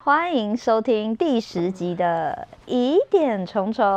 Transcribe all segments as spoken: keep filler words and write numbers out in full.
欢迎收听第十集的疑点重重。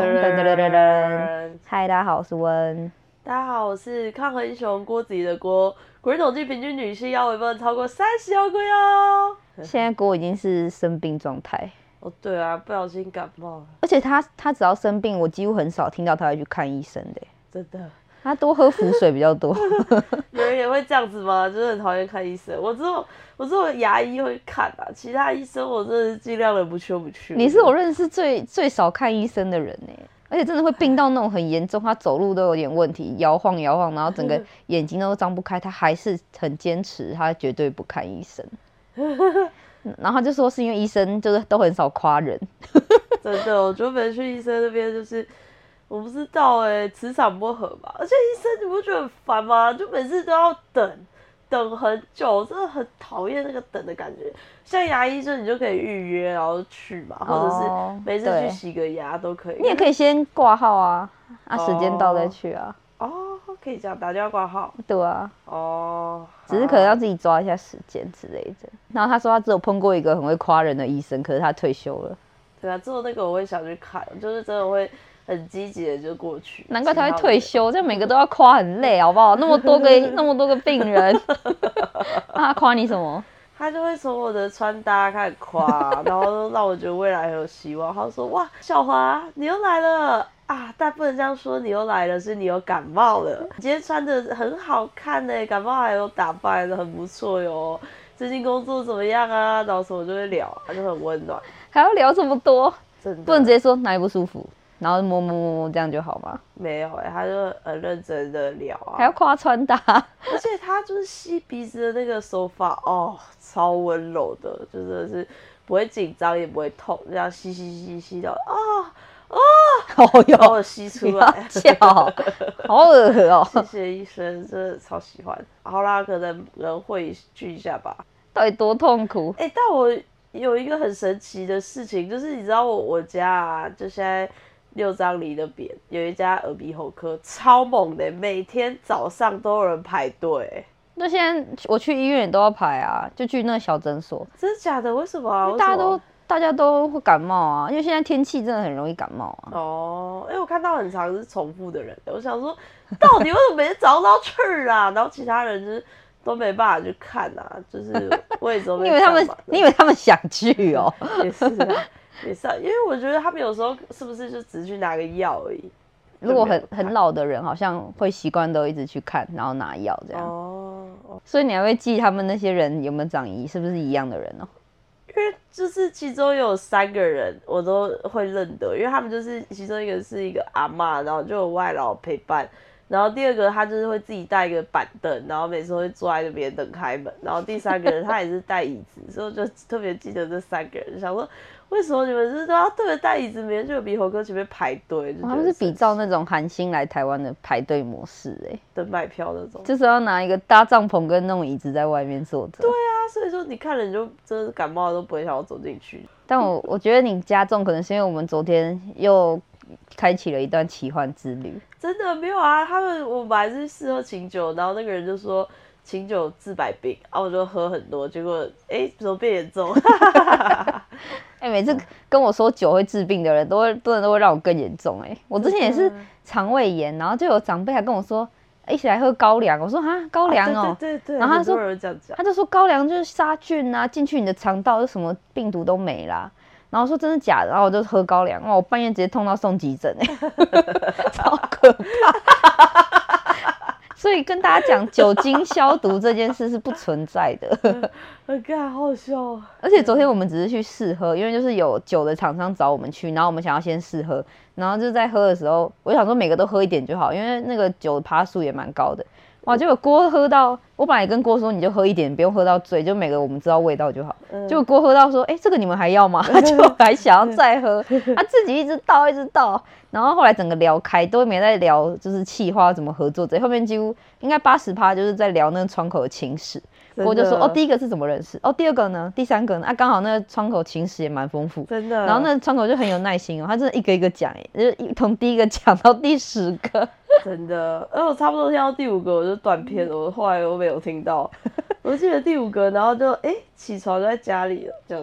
嗨，大家好，我是温。 大家好，我是抗衡英雄郭子仪的郭。国际统计平均女性腰围不能超过三十公斤哦。 现在郭已经是生病状态。 哦，对啊，不小心感冒了。 而且他他只要生病，我几乎很少听到他会去看医生的。 真的。 他多喝符水比较多。 有人也会这样子吗？就是很讨厌看医生。我只有我只有牙医会看啊，其他医生我真的是尽量的不去不去。 你是我认识最最少看医生的人呢，而且真的会病到那种很严重，他走路都有点问题，摇晃摇晃，然后整个眼睛都张不开，他还是很坚持，他绝对不看医生。然后他就说是因为医生就是都很少夸人。 真的，我就每次去医生那边就是。我不知道哎、欸，磁场不合吧？而且医生你不觉得很烦吗？就每次都要等，等很久，真的很讨厌那个等的感觉。像牙医就你就可以预约，然后去嘛，或者是每次去洗个牙都可以。 你也可以先挂号啊，啊时间到再去啊。 哦，可以这样打电话挂号。 对啊。 哦。 只是可能要自己抓一下时间之类的。然后他说他只有碰过一个很会夸人的医生，可是他退休了。 对啊，之后那个我会想去看，就是真的会。很积极的就过去， 难怪他会退休，这样每个都要夸很累，好不好？那么多个那么多个病人，那他夸你什么？ 他就会从我的穿搭开始夸，然后让我觉得未来很有希望。他说：“哇，小华你又来了啊！”但不能这样说，你又来了，是你有感冒了。你今天穿的很好看呢，感冒还有打扮的很不错哟。最近工作怎么样啊？然后什么就会聊，就很温暖。 还要聊这么多， 真的不能直接说哪里不舒服。然后摸摸摸摸这样就好吗？ 没有哎、欸，他就很认真的聊啊， 还要夸穿搭， 而且他就是吸鼻子的那个手法哦，超温柔的，就真的是不会紧张也不会痛，这样吸吸吸吸到啊啊， 哦哟， 把我吸出来， 叫，好恶哦！ 谢谢医生，真的超喜欢。好啦，可能人会去一下吧。 到底多痛苦？ 哎、欸，但我有一个很神奇的事情，就是你知道我我家啊，就现在。六张犁那边有一家耳鼻喉科，超猛的，每天早上都有人排队。 那现在我去医院也都要排啊，就去那个小诊所。 真的假的？为什么啊？ 大家都大家都会感冒啊，因为现在天气真的很容易感冒啊。 哦，因为我看到很常是重复的人，我想说，到底为什么每天早上都要去啊？然后其他人就是都没办法去看啊，就是我也都你以为他们，你以为他们想去哦？ 也是啊。也是、啊，因为我觉得他们有时候是不是就只是去拿个药而已？ 如果很很老的人，好像会习惯都一直去看，然后拿药这样。哦。所以你还会记他们那些人有没有长疑，是不是一样的人哦？ 因为就是其中有三个人我都会认得，因为他们就是其中一个是一个阿嬷，然后就有外劳陪伴。然后第二个他就是会自己带一个板凳，然后每次会坐在那边等开门。然后第三个人他也是带椅子，所以我就特别记得这三个人，想说为什么你们是都要特别带椅子，每天就有鼻喉科前面排队？ 他们是比照那种韩星来台湾的排队模式哎、欸， 等买票那种， 就是要拿一个搭帐篷跟那种椅子在外面坐着。 对啊，所以说你看了你就真的感冒了都不会想要走进去。 但我我觉得你加重可能是因为我们昨天又开启了一段奇幻之旅。 真的没有啊，他们我本来是试喝琴酒，然后那个人就说琴酒治百病，然后我就喝很多，结果哎怎么变严重？ 哎、欸，每次跟我说酒会治病的人都会，真的都会让我更严重哎、欸。我之前也是肠胃炎，然后就有长辈还跟我说，一起来喝高粱。我说哈高粱哦、喔， 啊、对对 对, 对， 然后他说他就说高粱就是杀菌啊，进去你的肠道，就什么病毒都没啦。然后说真的假的，然后我就喝高粱，哇，我半夜直接痛到送急诊哎、欸，超可怕。所以跟大家讲，酒精消毒这件事是不存在的。 很干，好好笑。 而且昨天我们只是去试喝，因为就是有酒的厂商找我们去，然后我们想要先试喝，然后就在喝的时候，我想说每个都喝一点就好，因为那个酒的趴数也蛮高的。哇！结果郭喝到，我本来跟郭说你就喝一点，不用喝到醉，就每个我们知道味道就好。嗯、结果郭喝到说，哎、欸，这个你们还要吗？他就还想要再喝，他自己一直倒一直倒，然后后来整个聊开，都没在聊就是企划怎么合作，这后面几乎应该八十趴就是在聊那个窗口的情史。我就说哦，第一个是怎么认识？哦，第二个呢？第三个呢？啊，刚好那个窗口情史也蛮丰富， 真的。 然后那个窗口就很有耐心哦，他真的一个一个讲，哎，就是从第一个讲到第十个。 真的，而我差不多听到第五个我就断片了，我后来我没有听到，我记得第五个，然后就哎、欸、起床就在家里了这样子。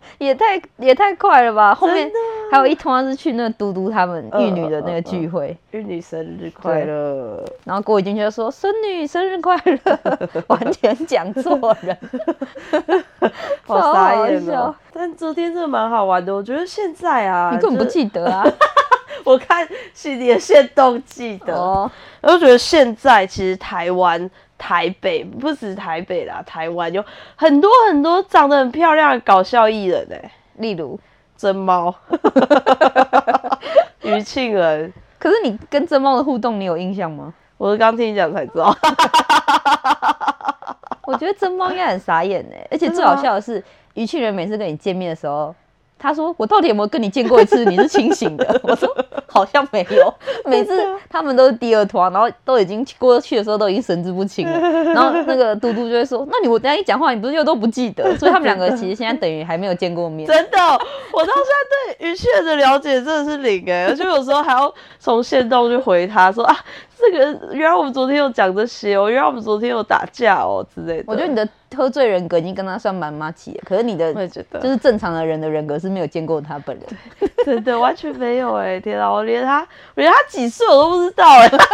也太也太快了吧！后面还有一团是去那个嘟嘟他们玉女的那个聚会， 玉女生日快乐。 然后郭伟进就说：“孙女生日快乐！”完全讲错人， 好傻眼哦！但昨天真的蛮好玩的，我觉得现在啊， 你根本不记得啊。 我看系列线动记得，哦、我就觉得现在其实台湾、台北不止台北啦，台湾有很多很多长得很漂亮的搞笑艺人哎、欸， 例如真猫、余庆人。 可是你跟真猫的互动，你有印象吗？ 我是刚听你讲才知道。 我觉得真猫应该很傻眼哎、欸，而且最好笑的是，余庆人每次跟你见面的时候。他说：“我到底有没有跟你见过一次？你是清醒的？”我说：“好像没有。”每次他们都是第二团，然后都已经过去的时候都已经神志不清了。然后那个嘟嘟就会说：“那你我等一下一讲话，你不是又都不记得？”所以他们两个其实现在等于还没有见过面。 真的，我到现在对余庆人的了解真的是零哎、欸，而且有时候还要从线动去回他说啊。这个原来我们昨天有讲这些哦，原来我们昨天有打架哦之类的。 我觉得你的喝醉人格已经跟他算蛮默契了，可是你的就是正常的人的人格是没有见过他本人， 真的完全没有哎、欸！天啊，我连他，我连他几岁我都不知道哎、欸。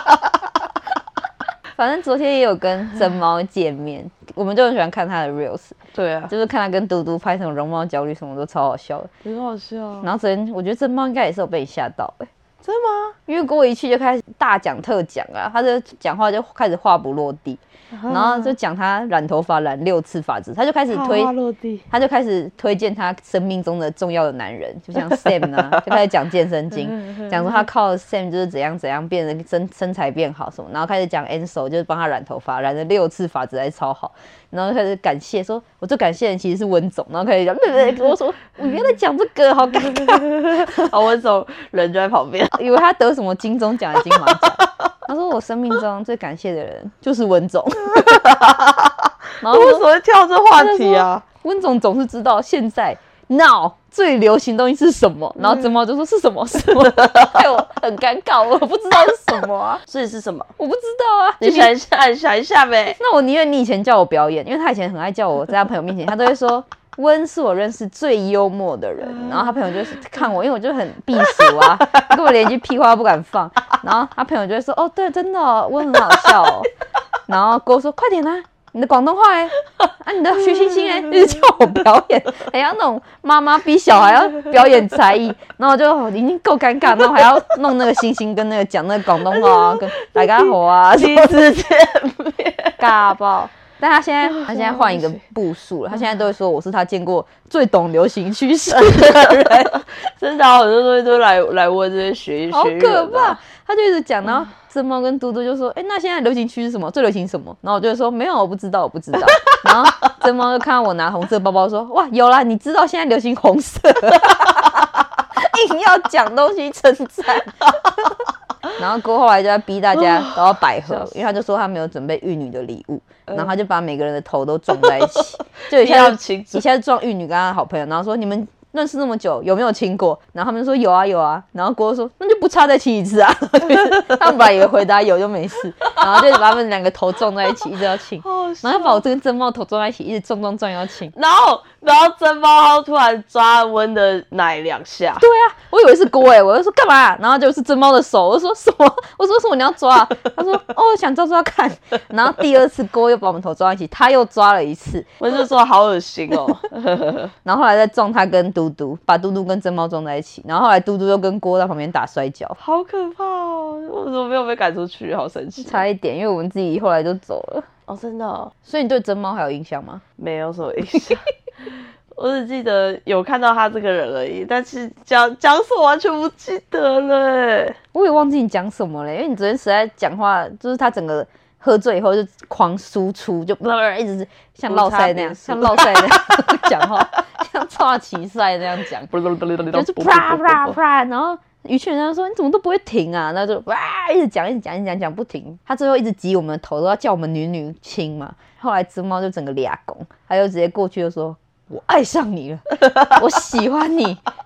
反正昨天也有跟真猫见面，我们就很喜欢看他的 reels。 对啊， 就是看他跟嘟嘟拍什么容貌焦虑什么都超好笑的， 很好笑。 然后昨天我觉得真猫应该也是有被你吓到哎、欸。 真的吗？ 因为郭一去就开始大讲特讲啊，他就讲话就开始话不落地，啊、然后就讲他染头发染六次发质，他就开始推，他就开始推荐他生命中的重要的男人，就像 Sam 啊，就开始讲健身经，讲说他靠 Sam 就是怎样怎样变得身身材变好什么，然后开始讲 Ansel 就是帮他染头发，染了六次发质还超好，然后开始感谢说，我最感谢的其实是温总，然后开始讲，我说我原来讲这个好尴尬， 好温总人就在旁边。 以为他得什么金钟奖的金马奖，他说我生命中最感谢的人就是温总。 然后为什么会跳这话题啊？ 温总总是知道现在 now 最流行的东西是什么，然后真猫就说是什么什么，害我很尴尬，我不知道是什么啊。 所以是什么？ 我不知道啊。 你想一下，你想一下呗。 那我宁愿你以前叫我表演，因为他以前很爱叫我在他朋友面前，他都会说。温是我认识最幽默的人，然后他朋友就是看我，因为我就很避暑啊，根本连一句屁话都不敢放。然后他朋友就会说：“哦，对，真的、哦，温很好笑哦。”然后跟我说：“快点啊，你的广东话哎，啊，你的徐星星哎，一直叫我表演，还要那种妈妈逼小孩要表演才艺，然后我就已经够尴尬，然后还要弄那个星星跟那个讲那个广东话啊，跟大家好啊， 第一次见面， 尬爆。”但他现在，他现在换一个步数了。他现在都会说我是他见过最懂流行趋势的人， 真的，很多东西都来来问这些学学好可怕！他就一直讲，然后真猫跟嘟嘟就说：“哎、欸，那现在流行趋势什么？最流行什么？”然后我就会说：“没有，我不知道，我不知道。”然后真猫就看到我拿红色包包，说：“哇，有啦，你知道现在流行红色。”硬要讲东西称赞。然后过后来就要逼大家都要百合，因为他就说他没有准备玉女的礼物，然后他就把每个人的头都撞在一起，就一下就一下就撞玉女跟他的好朋友，然后说你们认识那么久有没有亲过？然后他们就说有啊有啊，然后郭说那就不差再亲一次啊，他们本来以为回答有就没事，然后就把他们两个头撞在一起，一直要亲，然后他把我这跟真猫头撞在一起，一直撞撞撞要亲， 然后然后真猫突然抓温的奶两下， 对啊，我以为是郭哎、欸，我就说干嘛？然后就是真猫的手，我就说什么？我说什么你要抓？他说哦想抓抓看，然后第二次郭又把我们头撞在一起，他又抓了一次， 我就说好恶心哦， 然后后来再撞他跟嘟嘟，把嘟嘟跟真猫撞在一起，然后后来嘟嘟又跟郭在旁边打摔跤， 好可怕哦！我怎么没有被赶出去？好生气， 差一点，因为我们自己后来就走了。 哦，真的、哦？ 所以你对真猫还有印象吗？ 没有什么印象，我只记得有看到他这个人而已，但是讲讲什么完全不记得了。 我也忘记你讲什么了，因为你昨天实在讲话，就是他整个喝醉以后就狂输出，就一直像落赛那样，像落赛那样讲话，像抓棋赛那样讲，就是啪啪啪，然后余庆人说你怎么都不会停啊，然后就哇一直讲一直讲一直讲讲不停，他最后一直挤我们的头，都要叫我们女女亲嘛。后来真猫就整个俩拱，他就直接过去就说。我爱上你了，我喜欢你，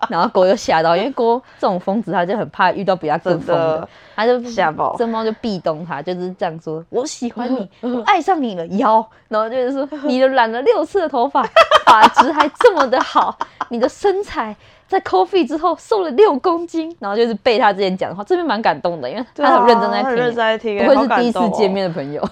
然后郭就吓到，因为郭这种疯子他就很怕遇到比他更疯的， 的他就吓爆真猫就壁咚他，就是这样说：“我喜欢你，我爱上你了，妖。”然后就是说：“你的染了六次的头发，发质还这么的好，你的身材。”在 coffee 之后瘦了六公斤，然后就是背他之前讲的话，这边蛮感动的，因为他很认真在听， 很认真在听， 不会是第一次见面的朋友，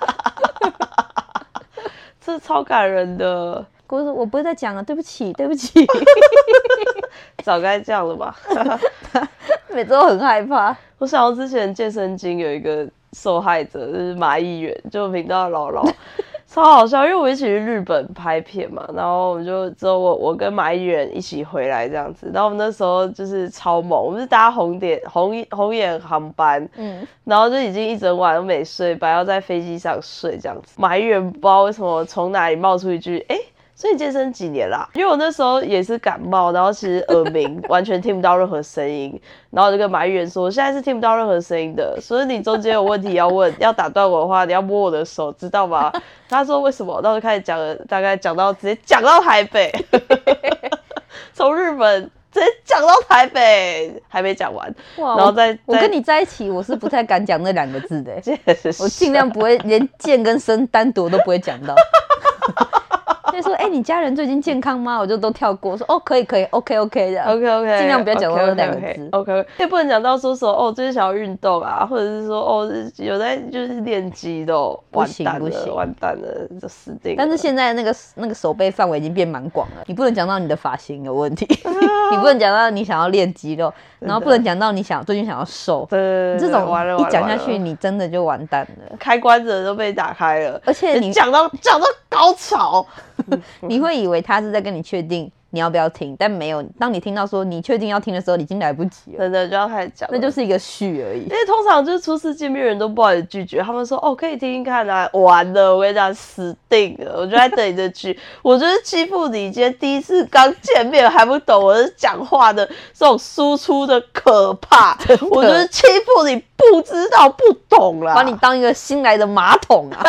这超感人的。 郭说：“我不会再讲了，对不起，对不起。” 早该这样了吧？ 每次都很害怕。 我想到之前健身经有一个受害者，就是马议员，就频道姥姥。超好笑，因为我一起去日本拍片嘛，然后我们就之后我我跟马议员一起回来这样子，然后我们那时候就是超猛，我们是搭红点红红眼航班，嗯，然后就已经一整晚都没睡，本来要在飞机上睡这样子。马议员不知道为什么从哪里冒出一句，哎、欸。所以健身几年啦？因为我那时候也是感冒，然后其实耳鸣，完全听不到任何声音。然后我就跟马议员说，现在是听不到任何声音的，所以你中间有问题要问，要打断我的话，你要摸我的手，知道吗？他说为什么？然后就开始讲了，大概讲到直接讲到台北，从日本直接讲到台北，还没讲完。然后再我跟你在一起，我是不太敢讲那两个字的、欸，我尽量不会连健跟身单独都不会讲到。就说哎、欸，你家人最近健康吗？我就都跳过，说哦，可以可以 ，OK OK 的 ，OK OK， 尽量不要讲到那两个字 ，OK， OK， 也不能讲到说说哦，最近想要运动啊，或者是说哦，有在就是练肌肉，完蛋了，完蛋了，就死定了。 但是现在那个那个手背范围已经变蛮广了，你不能讲到你的发型有问题，你不能讲到你想要练肌肉，然后不能讲到你想最近想要瘦， 对， 这种一讲下去，你真的就完蛋了， 开关子都被打开了， 而且你讲到讲到高潮。 你会以为他是在跟你确定你要不要听，但没有。当你听到说你确定要听的时候，已经来不及了， 真的就要开始讲， 那就是一个序而已。 因为通常就是初次见面人都不好意思拒绝，他们说哦可以听听看啊，完了，我跟你讲死定了，我就在等你的句，我就是欺负你，今天第一次刚见面还不懂我是讲话的这种输出的可怕，我就是欺负你不知道不懂啦， 把你当一个新来的马桶啊。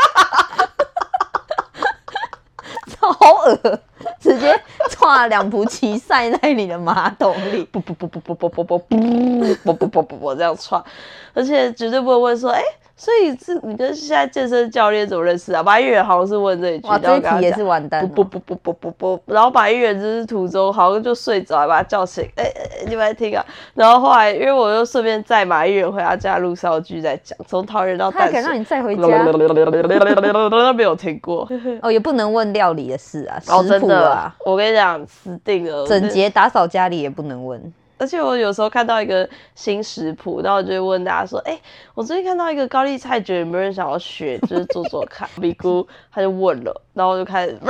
好恶，直接歘两壶奇塞在你的马桶里， 不不不不不不不不不不不不不不这样歘，而且绝对不会问说，哎、欸，所以是你跟现在健身教练怎么认识啊？马议员好像是问这一句， 哇，这一题也是完蛋、哦， 不不不不不不不，然后马议员就是途中好像就睡着，还把他叫醒，哎、欸、哎、欸，你们来听啊。然后后来因为我又顺便载马议员回他家路上继续在讲，从桃园到淡水， 他还敢让你载回家？ 没有听过哦，也不能问料理的事啊， 哦， 食谱啊， 我跟你讲，死定了， 整洁打扫家里也不能问。 而且我有时候看到一个新食谱，然后我就会问大家说：“哎、欸，我最近看到一个高丽菜卷，有没有人想要学？就是做做看。”比姑他就问了，然后我就开始，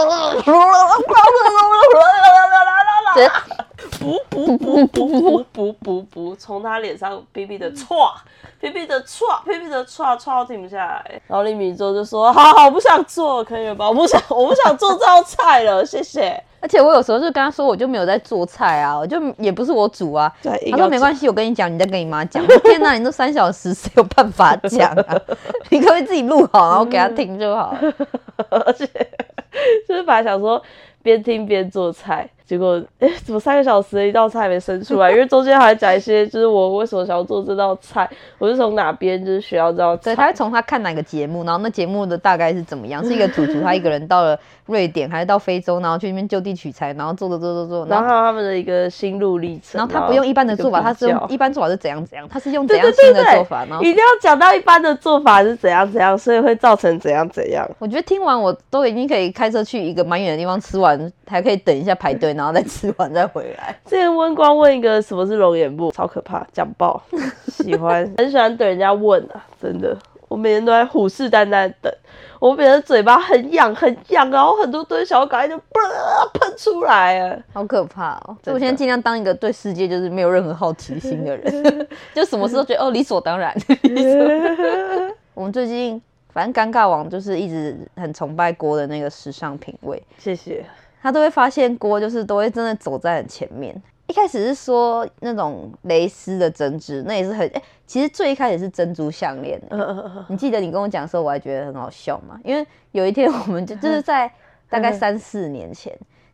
补补补补补补补补，从他脸上逼逼的唰，逼逼的唰，逼逼的唰，唰到停不下来。然后李米粥就说：“好好，我不想做，可以了吧？我不想，我不想做这道菜了，谢谢。” 而且我有时候就跟他说，我就没有在做菜啊，我就也不是我煮啊。他说没关系，我跟你讲，你再跟你妈讲。天哪，你都三小时，谁有办法讲啊？你可不可以自己录好，然后给他听就好了。 而且就是本来想说边听边做菜，结果哎、欸，怎么三个小时一道菜还没生出来？因为中间还讲一些，就是我为什么想要做这道菜，我是从哪边就是学到这道菜。 对，他会从他看哪个节目，然后那节目的大概是怎么样？是一个主厨，他一个人到了瑞典还是到非洲，然后去那边就地取材，然后做做做做做， 然后还有他们的一个心路历程。 然后他不用一般的做法，他是用一般做法是怎样怎样，他是用怎样新的做法，然后一定要讲到一般的做法是怎样怎样，所以会造成怎样怎样。 我觉得听完我都已经可以开车去一个蛮远的地方吃完，还可以等一下排队，然后再吃完再回来。 之前温光问一个什么是龙眼木，超可怕，讲爆，喜欢很喜欢等人家问啊，真的。我每天都在虎视眈眈等，我每天嘴巴很痒很痒，然后很多堆小赶快就喷出来啊， 好可怕哦！所以我现在尽量当一个对世界就是没有任何好奇心的人，就什么事都觉得哦理所当然。我们最近反正尴尬王就是一直很崇拜郭的那个时尚品味， 谢谢。 他都会发现郭就是都会真的走在很前面。一开始是说那种蕾丝的针织，那也是很哎、欸，其实最一开始是珍珠项链、欸。你记得你跟我讲的时候，我还觉得很好笑嘛？因为有一天我们就就是在大概三四年前，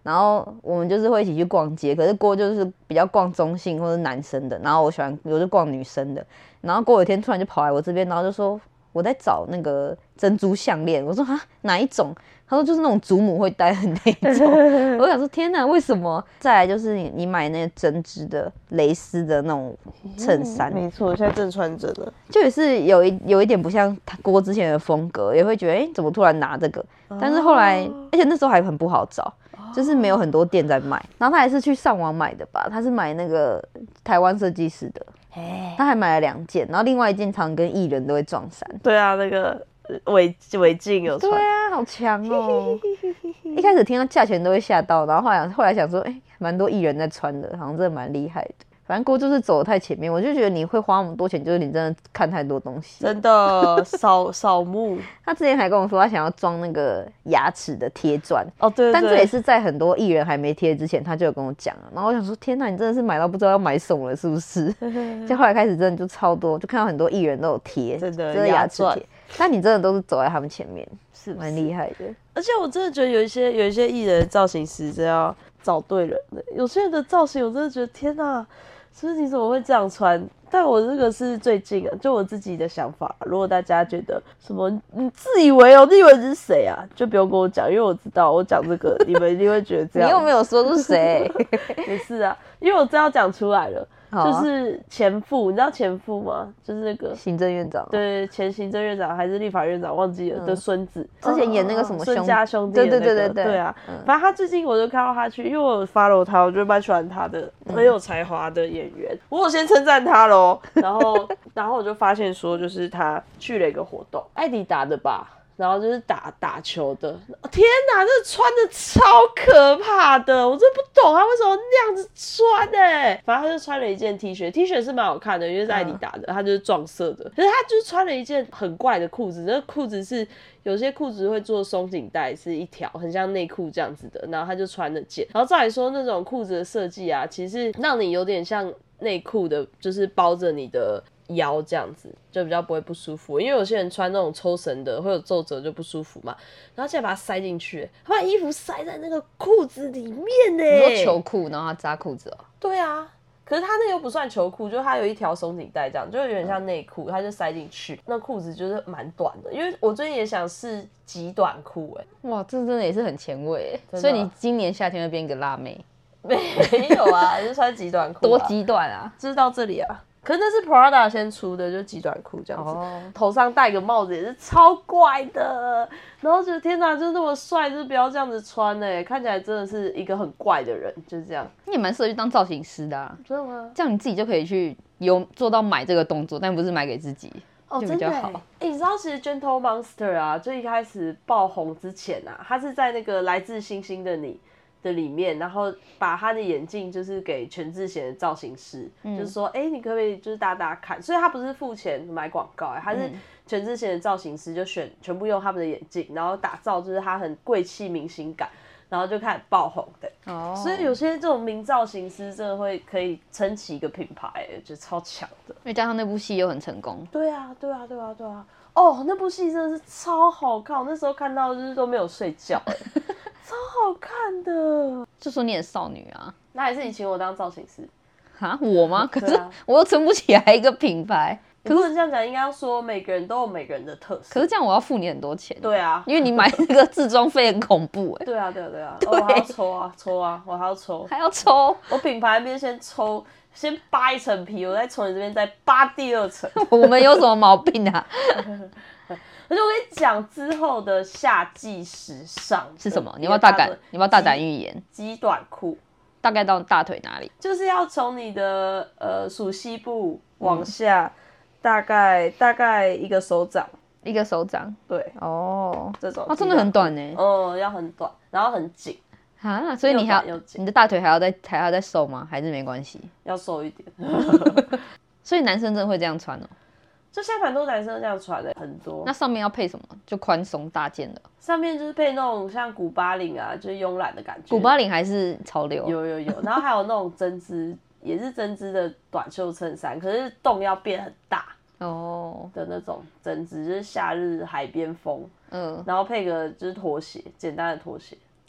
然后我们就是会一起去逛街，可是郭就是比较逛中性或者男生的，然后我喜欢我就逛女生的，然后郭有一天突然就跑来我这边，然后就说我在找那个珍珠项链，我说哈哪一种？他说就是那种祖母会戴的那一种，我想说天哪，为什么？再来就是你你买那个针织的蕾丝的那种衬衫， 嗯、没错，现在正穿着呢， 就也是有一有一点不像他郭之前的风格，也会觉得哎、欸、怎么突然拿这个？但是后来，哦、而且那时候还很不好找，就是没有很多店在卖，然后他还是去上网买的吧，他是买那个台湾设计师的，他还买了两件，然后另外一件常跟艺人都会撞衫。 对啊，那个。围围巾有穿， 对啊，好强哦！一开始听到价钱都会吓到，然后后来后来想说，哎、欸，蛮多艺人在穿的，好像真的蛮厉害的。反正郭就是走得太前面，我就觉得你会花那么多钱，就是你真的看太多东西， 真的扫扫墓。 他之前还跟我说，他想要装那个牙齿的贴钻哦，对, 对, 对， 但这也是在很多艺人还没贴之前，他就有跟我讲了。然后我想说，天哪，你真的是买到不知道要买什么了，是不是？就后来开始真的就超多，就看到很多艺人都有贴， 真的真的牙齿贴。但你真的都是走在他们前面， 是蛮厉害的。 而且我真的觉得有一些有一些艺人的造型师真要找对人的，有些人的造型我真的觉得天哪，是不是你怎么会这样穿？但我这个是最近啊，就我自己的想法。如果大家觉得什么你自以为哦，你以为是谁啊？就不用跟我讲，因为我知道我讲这个你们一定会觉得这样。 你又没有说是谁？ 也是啊，因为我真要讲出来了。啊、就是前副，你知道前副吗？就是那个行政院长， 对，前行政院长还是立法院长忘记了、嗯、的孙子， 之前演那个什么孙家兄弟、那個， 对对对对对， 对啊、嗯。反正他最近我就看到他去，因为我 follow 他，我就蛮喜欢他的，很有才华的演员。我有先称赞他咯，然后然后我就发现说，就是他去了一个活动，艾迪达的吧。然后就是打打球的，天哪，这穿的超可怕的，我真不懂他为什么那样子穿哎、欸。反正他就穿了一件 T 恤 ，T 恤是蛮好看的，因为是艾迪达的，他就是撞色的。可是他就是穿了一件很怪的裤子，那裤子是有些裤子会做松紧带，是一条很像内裤这样子的，然后他就穿了件。然后再来说那种裤子的设计啊，其实让你有点像内裤的，就是包着你的腰这样子，就比较不会不舒服，因为有些人穿那种抽绳的会有皱褶就不舒服嘛。然后现在把它塞进去，他把衣服塞在那个裤子里面呢。 你说球裤，然后他扎裤子哦？ 对啊，可是他那个又不算球裤，就是他有一条松紧带，这样就有点像内裤，他就塞进去。那裤子就是蛮短的，因为我最近也想试极短裤，哎， 哇，这真的也是很前卫哎。所以你今年夏天会变一个辣妹？ 没有啊，就穿极短裤、啊。 多极短啊？ 就是到这里啊。可是那是 Prada 先出的，就极短裤这样子， oh. 头上戴个帽子也是超怪的，然后觉得天哪，就是那么帅，就是不要这样子穿哎、欸，看起来真的是一个很怪的人，就是这样。 你也蛮适合去当造型师的啊， 真的吗？ 这样你自己就可以去有做到买这个动作，但不是买给自己，哦，就比较好。 哎、欸，你知道其实 Gentle Monster 啊，最一开始爆红之前啊，他是在那个来自星星的你的里面，然后把他的眼镜就是给全智贤的造型师、嗯，就是说，哎、欸，你可不可以就是大家看？所以他不是付钱买广告、欸，他是全智贤的造型师就选全部用他们的眼镜，然后打造就是他很贵气明星感，然后就开始爆红的。哦，所以有些这种名造型师真的会可以撑起一个品牌、欸，觉得超强的。 因为加上那部戏又很成功。 对啊，对啊，对啊，对啊。哦，那部戏真的是超好看，我那时候看到就是都没有睡觉、欸，超好看的。 就说你很少女啊， 那还是你请我当造型师啊？我吗？可是我又撑不起来一个品牌。 可是这样讲，应该要说每个人都有每个人的特色。 可是这样我要付你很多钱。 对啊， 因为你买那个自装费很恐怖哎、欸。 对啊，对啊，对啊，对哦、我还要抽啊，抽啊，我还要抽， 还要抽。 我品牌那边先抽。先扒一层皮，我再从你这边再扒第二层。 我们有什么毛病啊？ 而且我跟你讲，之后的夏季时尚是什么？你要不要大胆？你要不要大胆预言？ 极短裤， 大概到大腿哪里？ 就是要从你的呃属膝部往下，嗯、大概大概一个手掌， 一个手掌。 对， 哦， 这种哦，真的很短呢。 哦，要很短，然后很紧。 啊，所以你还你的大腿还要再还要再瘦吗？还是没关系？ 要瘦一点。 所以男生真的会这样穿哦？ 就现在蛮多男生这样穿的，很多。 那上面要配什么？就宽松大件的。 上面就是配那种像古巴领啊，就是慵懒的感觉。 古巴领还是潮流？ 有有有，然后还有那种针织，也是针织的短袖衬衫，可是洞要变很大哦的那种针织，就是夏日海边风。嗯，然后配个就是拖鞋，简单的拖鞋。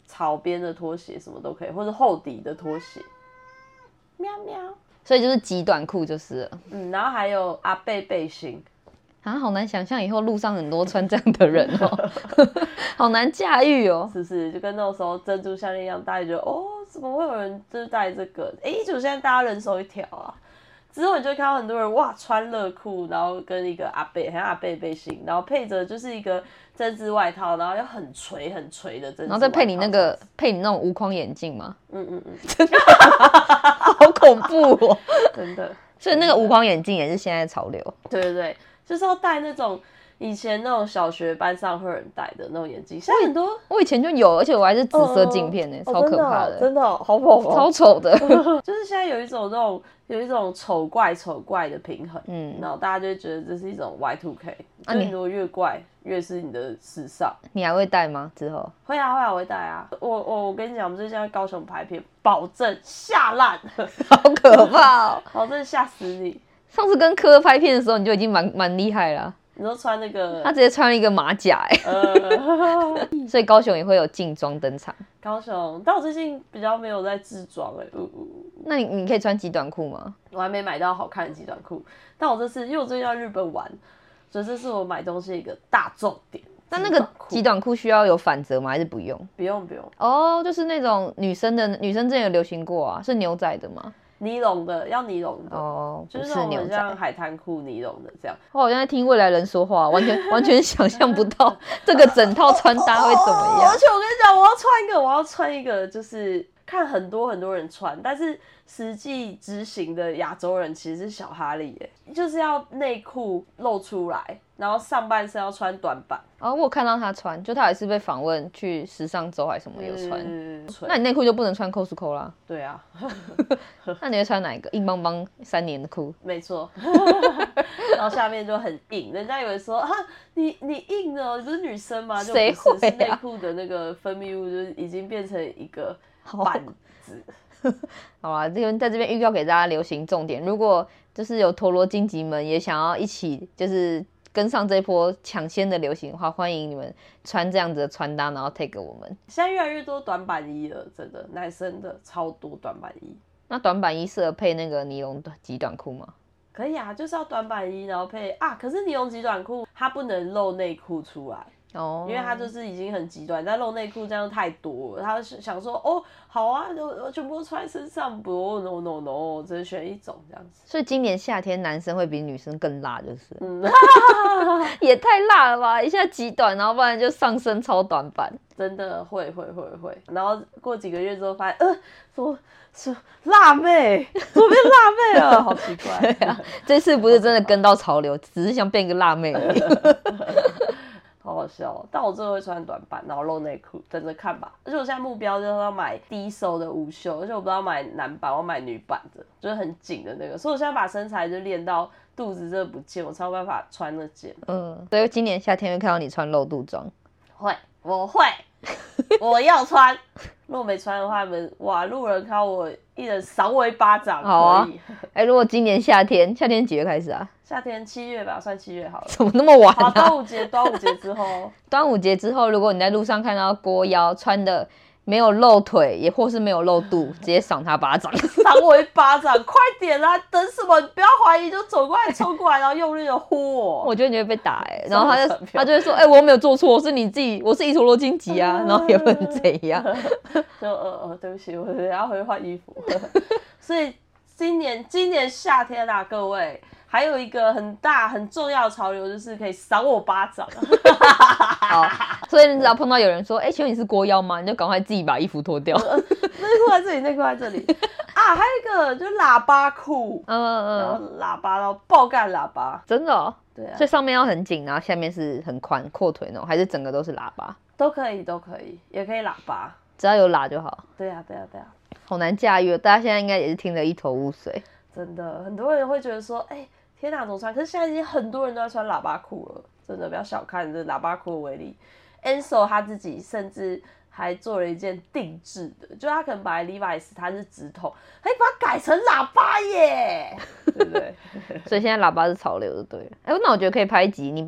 草边的拖鞋什么都可以，或者厚底的拖鞋。喵喵。 所以就是极短裤就是了。 嗯，然后还有阿贝背心。 啊，好难想象以后路上很多穿这样的人哦，好难驾驭哦。 是不是就跟那时候珍珠项链一样，大家觉得哦，怎么会有人就是戴这个？哎，就现在大家人手一条啊。之后你就会看到很多人哇穿热裤，然后跟一个阿贝，很像阿贝背心，然后配着就是一个针织外套，然后又很垂很垂的针织外套， 然后再配你那个配你那种无框眼镜吗？ 嗯嗯嗯， 真的好恐怖哦， 真的。 所以那个无框眼镜也是现在的潮流。 对对对，就是要戴那种以前那种小学班上会有人戴的那种眼镜，现在很多。 我以前就有，而且我还是紫色镜片呢、欸， 哦、 超可怕的， 真的、哦、好猛哦， 超丑的。 就是现在有一种那种有一种丑怪丑怪的平衡，嗯，然后大家就会觉得这是一种 Y 二 K， 啊，你如果越怪越是你的时尚。 你还会戴吗？之后会啊会啊，我会戴啊。我我我跟你讲，我们最近在高雄拍片，保证吓烂， 好可怕哦， 保证吓死你。 上次跟柯拍片的时候，你就已经蛮蛮厉害了。 你说穿那个， 他直接穿了一个马甲哎、呃，所以高雄也会有劲装登场。 高雄，但我最近比较没有在自装哎，嗯嗯。 那你你可以穿极短裤吗？ 我还没买到好看的极短裤，但我这次因为我最近在日本玩，所以这是我买东西的一个大重点。 那那个极短裤需要有反折吗？还是不用？ 不用不用。 哦，就是那种女生的，女生之前有流行过啊，是牛仔的吗？ 尼龙的，要尼龙的哦， 就是那种很像海滩裤尼龙的这样。 我好像在听未来人说话，完全完全想象不到这个整套穿搭会怎么样。 而且我跟你讲，我要穿一个，我要穿一个，就是看很多很多人穿，但是实际执行的亚洲人其实是小哈利耶，就是要内裤露出来，然后上半身要穿短版。 哦，我有看到他穿，就他也是被访问去时尚周还是什么有穿。 嗯、 那你内裤就不能穿 Costco 啦？ 对啊。 那你会穿哪一个？硬邦邦三年的裤？ 没错。然后下面就很硬，人家以为说啊，你你硬的、哦，你不是女生吗？就不是， 谁会啊？ 是内裤的那个分泌物，就是已经变成一个板子。 好啦，这边在这边预告给大家流行重点，如果就是有陀螺荆棘们也想要一起就是跟上这波抢先的流行的话，欢迎你们穿这样子的穿搭，然后 take 我们。 现在越来越多短版衣了，真的，男生的超多短版衣。 那短版衣适合配那个尼龙极短裤吗？ 可以啊，就是要短版衣，然后配啊。可是尼龙极短裤它不能露内裤出来。哦，因为他就是已经很极端，但露内裤这样太多了，他想说哦，好啊，我全部都穿在身上，不 no no no， 只能选一种这样子。 所以今年夏天男生会比女生更辣，就是， 嗯， 也太辣了吧！一下极短，然后不然就上身超短版， 真的会会会会。然后过几个月之后发现，呃，怎么是辣妹，怎么变辣妹了？好奇怪。 对啊，这次不是真的跟到潮流，只是想变一个辣妹而已。 好好笑、哦，但我最后会穿短版，然后露内裤，等着看吧。而且我现在目标就是要买低手的无袖，而且我不知道买男版，我要买女版的，就是很紧的那个。所以我现在把身材就练到肚子真的不见，我才有办法穿那件。 嗯，所以今年夏天会看到你穿露肚装。 会，我会，我要穿。如果没穿的话，你们哇，路人看到我一人赏我一巴掌， 好啊。 可以。 哎、欸，如果今年夏天，夏天几月开始啊？ 夏天七月吧，算七月好了。 怎么那么晚啊？ 好，端午节，端午节之后。 端午节之后，如果你在路上看到郭妖穿的没有露腿，也或是没有露肚，直接赏他巴掌。 赏我一巴掌，快点啦！等什么？你不要怀疑，就走过来，冲过来，然后用力的呼我。 我觉得你会被打哎、欸，然后他就他就会说，哎、欸，我没有做错，是你自己，我是伊陀罗荆棘啊，然后也不能怎样。 就呃呃，对不起，我等下回去换衣服。所以今年今年夏天啊，各位。还有一个很大很重要的潮流，就是可以赏我巴掌。 好，所以你只要碰到有人说，哎、欸，请问你是郭妖吗？你就赶快自己把衣服脱掉。 内裤在这里，内裤在这里。啊，还有一个就是喇叭裤，嗯嗯，然后喇叭，然后爆干喇叭。 真的哦？ 对啊。 所以上面要很紧，然后下面是很宽阔腿那种，还是整个都是喇叭？ 都可以，都可以，也可以喇叭， 只要有喇就好。 对啊，对啊，对啊。 好难驾驭，大家现在应该也是听得一头雾水。 真的，很多人会觉得说，哎、欸。天哪，怎么穿？可是现在已经很多人都在穿喇叭裤了，真的不要小看这喇叭裤的威力。Ansel 他自己甚至还做了一件定制的，就他可能本来 Levi's 他是直筒，他把它改成喇叭耶，对不对？ 所以现在喇叭是潮流就对了。哎、欸，那我觉得可以拍一集，你把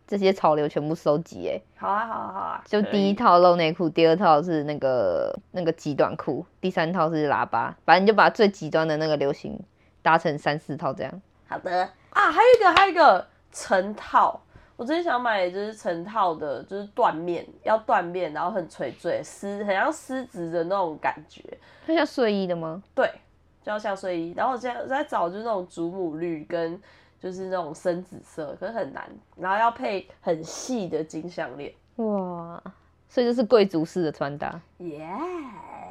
这些潮流全部收集哎。 好啊好啊好啊， 就第一套露内裤，第二套是那个那个极短裤，第三套是喇叭，反正你就把最极端的那个流行搭成三四套这样。 好的啊，还有一个还有一个成套。我之前想买的就是成套的，就是缎面，要缎面，然后很垂坠，丝很像丝质的那种感觉。 它像睡衣的吗？ 对，就要像睡衣。然后我现在在找就是那种祖母绿跟就是那种深紫色，可是很难。然后要配很细的金项链。 哇，所以就是贵族式的穿搭。 耶、yeah ，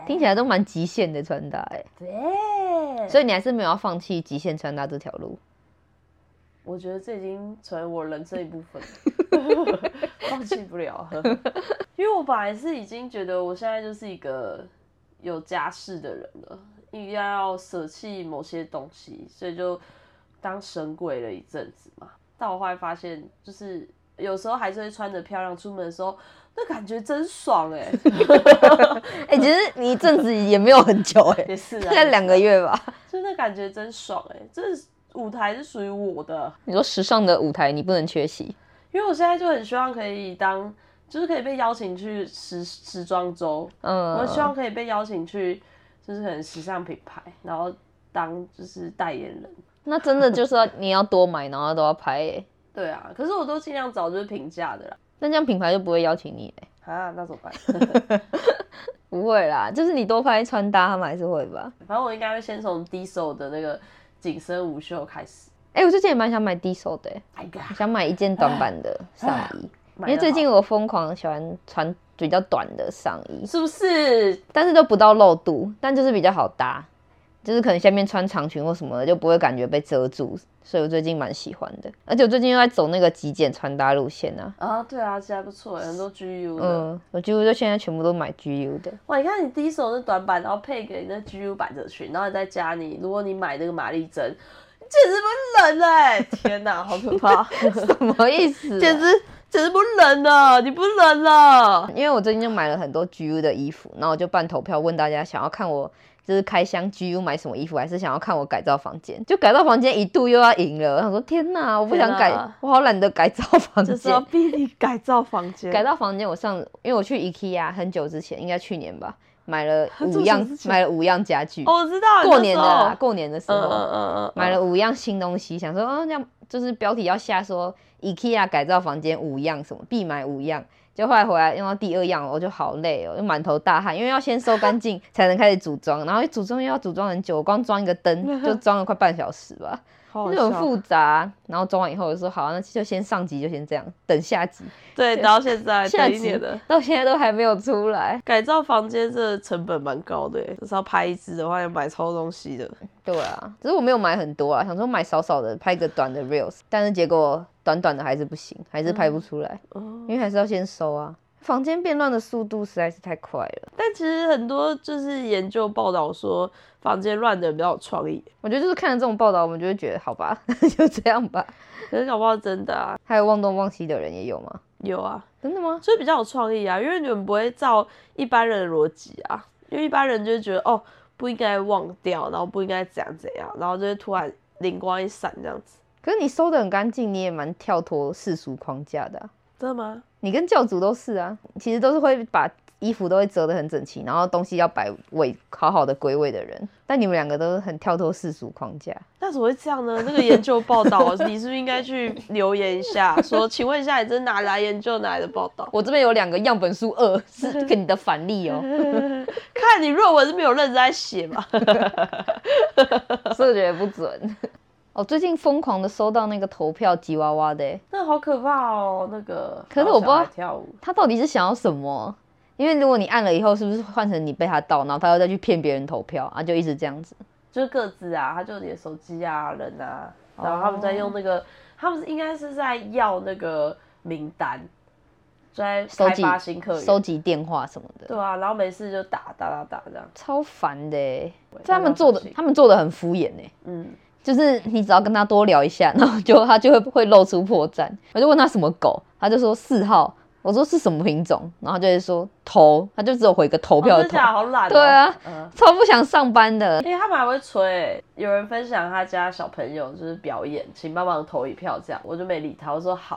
听起来都蛮极限的穿搭哎。 对。 所以你还是没有要放弃极限穿搭这条路。 我觉得这已经成为我人生一部分了，放弃不了。因为我本来是已经觉得我现在就是一个有家室的人了，应该要舍弃某些东西，所以就当神鬼了一阵子嘛。但我后来发现，就是有时候还是会穿着漂亮出门的时候，那感觉真爽哎、欸！ 哎、欸，其实你一阵子也没有很久哎、欸， 也是啊， 大概两个月吧。 就那感觉真爽哎、欸，这是。舞台是属于我的， 你说时尚的舞台你不能缺席， 因为我现在就很希望可以当，就是可以被邀请去时时装周，嗯，我希望可以被邀请去，就是可能时尚品牌，然后当就是代言人。 那真的就是要你要多买，然后都要拍耶。 对啊，可是我都尽量找就是平价的啦。 那这样品牌就不会邀请你嘞？ 啊，那怎么办？ 不会啦，就是你多拍穿搭，他们还是会吧。 反正我应该会先从低手的那个。紧身无袖开始， 哎、欸，我最近也蛮想买低手的、欸，我想买一件短版的上衣，因为最近我疯狂喜欢穿比较短的上衣， 是不是？ 但是都不到露肚，但就是比较好搭，就是可能下面穿长裙或什么的就不会感觉被遮住，所以我最近蛮喜欢的。而且我最近又在走那个极简穿搭路线啊。 啊，对啊，其实还不错，很多 G U 的。 嗯，我几乎就现在全部都买 G U 的。 哇，你看你第一手是短版，然后配给那 G U 百褶裙，然后你再加你，如果你买那个玛丽珍，简直不冷哎、欸！天哪，好可怕！ 什么意思、啊？ 简直简直不冷了，你不冷了。 因为我最近就买了很多 G U 的衣服，然后我就办投票问大家想要看我就是开箱 G U 买什么衣服，还是想要看我改造房间。就改造房间一度又要赢了，我想说天哪，我不想改，我好懒得改造房间。 就是要逼你改造房间。 改造房间，我上因为我去 IKEA 很久之前，应该去年吧。买了五样，买了五样家具。 哦，我知道， 过年的啦，过年的时候， 嗯嗯嗯嗯， 买了五样新东西，想说，哦，这样就是标题要下说 IKEA 改造房间五样什么，必买五样。就后来回来用到第二样，我就好累哦，就满头大汗，因为要先收干净才能开始组装，然后组装又要组装很久，我光装一个灯就装了快半小时吧。就很复杂，然后装完以后我就说好，那就先上集就先这样，等下集。 对，到现在下集的到现在都还没有出来。 改造房间这成本蛮高的，就是要拍一支的话要买超东西的。 对啊，只是我没有买很多啊，想说买少少的拍个短的 reels， 但是结果短短的还是不行，还是拍不出来，嗯、因为还是要先收啊。房间变乱的速度实在是太快了， 但其实很多就是研究报道说房间乱的人比较有创意。 我觉得就是看了这种报道，我们就会觉得好吧，就这样吧。 可是搞不好真的啊， 还有忘东忘西的人也有吗？ 有啊， 真的吗？ 所以比较有创意啊，因为你们不会照一般人的逻辑啊，因为一般人就会觉得哦不应该忘掉，然后不应该怎样怎样，然后就会突然灵光一闪这样子。 可是你收得很干净，你也蛮跳脱世俗框架的啊。 真的吗？ 你跟教主都是啊，其实都是会把衣服都会折得很整齐，然后东西要摆位好好的归位的人。但你们两个都是很跳脱世俗框架。 那怎么会这样呢？那个研究报道，你是不是应该去留言一下，说，请问一下，你这是哪来研究哪来的报道？ 我这边有两个样本书二，是跟你的反例哦。 看你论文是没有认真在写嘛， 所以我觉得不准。哦，最近疯狂的收到那个投票吉娃娃的耶， 那好可怕哦，那个。 可是我不知道跳舞他到底是想要什么，因为如果你按了以后，是不是换成你被他盗，然后他又再去骗别人投票啊，就一直这样子。 就是各自啊，他就你的手机啊，人啊，然后他们在用那个，哦、他们应该是在要那个名单，在开发新客源， 收集电话什么的。 对啊，然后没事就打打打打这样， 超烦的耶。他们做的，他们做的很敷衍耶。嗯。就是你只要跟他多聊一下，然后就他就会会露出破绽。我就问他什么狗，他就说四号。我说是什么品种，然后他就会说投，他就只有回个投票的投。 哦、好懒、哦。 对啊、嗯，超不想上班的。 因为他们还会催，有人分享他家小朋友就是表演，请帮忙投一票这样，我就没理他，我说好。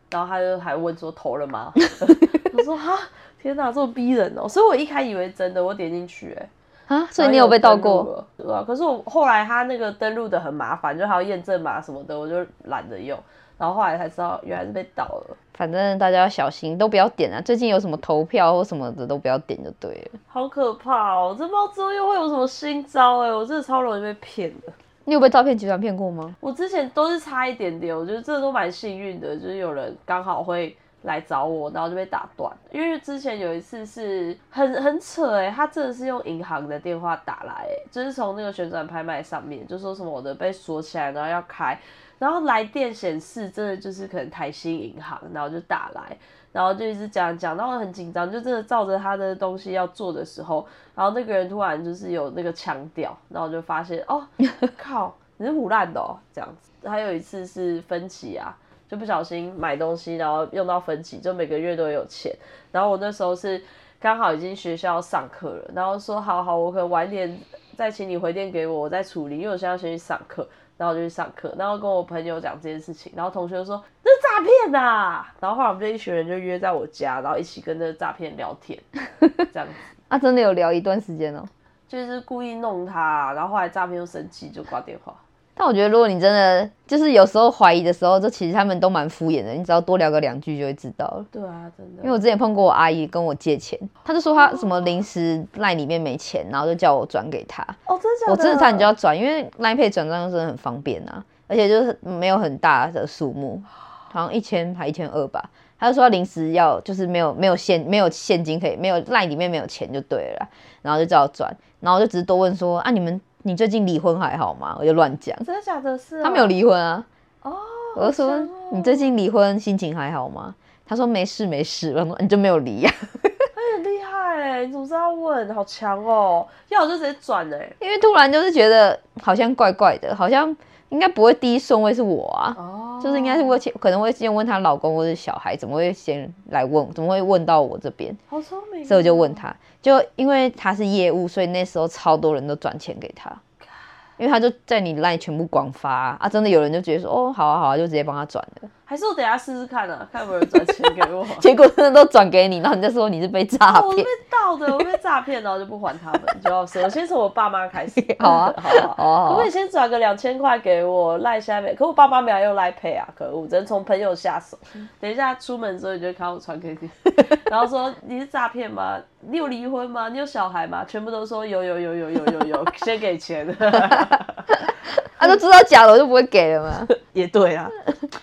然后他就还问说投了吗？我说哈，天哪，这么逼人哦！所以我一开始以为真的，我点进去哎、 欸，啊，所以你有被盗过？ 对啊，可是我后来他那个登录的很麻烦，就还要验证码什么的，我就懒得用。然后后来才知道原来是被盗了。 反正大家要小心，都不要点啊！最近有什么投票或什么的都不要点就对了。 好可怕哦！这不知道之后又会有什么新招哎、欸！我真的超容易被骗的。 你有被诈骗集团骗过吗？ 我之前都是差一点点，我觉得这都蛮幸运的，就是有人刚好会来找我，然后就被打断。因为之前有一次是很很扯哎、欸，他真的是用银行的电话打来、欸，就是从那个旋转拍卖上面就说什么我的被锁起来，然后要开。然后来电显示真的就是可能台新银行，然后就打来，然后就一直讲讲，然后我很紧张，就真的照着他的东西要做的时候，然后那个人突然就是有那个腔调，然后我就发现哦，靠，你是唬烂的哦，这样子。还有一次是分期啊，就不小心买东西，然后用到分期，就每个月都有钱，然后我那时候是刚好已经学校上课了，然后说好好，我可能晚点再请你回电给我，我再处理，因为我现在要先去上课。然后我就去上课，然后跟我朋友讲这件事情，然后同学就说这是诈骗呐，然后后来我们就一群人就约在我家，然后一起跟这个诈骗聊天，这样子。 啊，真的有聊一段时间哦， 就是故意弄他，然后后来诈骗又生气就挂电话。 但我觉得如果你真的就是有时候怀疑的时候，就其实他们都蛮敷衍的，你只要多聊个两句就会知道了。 对啊，真的。 因为我之前碰过我阿姨跟我借钱，她就说她什么临时 LINE 里面没钱，然后就叫我转给她。 哦，真的假的？ 我真的差点就要转，因为 LINE Pay 转账真的很方便啊，而且就是没有很大的数目，好像一千还一千二吧。他就说他临时要就是没有没有现没有现金可以，没有 LINE 里面没有钱就对了啦，然后就叫我转，然后我就只是多问说啊你们。你最近离婚还好吗？我就乱讲， 真的假的是、哦？ 他没有离婚啊。 哦， 我就说、 哦、 你最近离婚心情还好吗？他说没事没事。我说你就没有离啊？ 他很厉害哎，你怎么知道问？好强哦！要我就直接转哎， 因为突然就是觉得好像怪怪的，好像应该不会第一顺位是我啊。哦，就是应该是会可能会先问她老公或者小孩，怎么会先来问？怎么会问到我这边？ 好聪明、哦！ 所以我就问他。就因为他是业务，所以那时候超多人都转钱给他，因为他就在你 LINE 全部广发 啊, 啊，真的有人就觉得说哦好啊好啊，就直接帮他转了。 还是我等一下试试看啊，看有没有人转钱给我。 结果真的都转给你，然后你再说你是被诈骗、 哦，我被盗的，我被诈骗，然后就不还他们，就要说，先从我爸妈开始。 好啊， 好啊，好啊，可不可以先转个两千块给我赖下面？可我爸妈没有用赖 Pay 啊，可恶，只能从朋友下手。等一下出门之后你就看我传给你，然后说你是诈骗吗？你有离婚吗？你有小孩吗？全部都说有有有有有有有，先给钱。 啊，都知道假的我就不会给了嘛。 也对啊。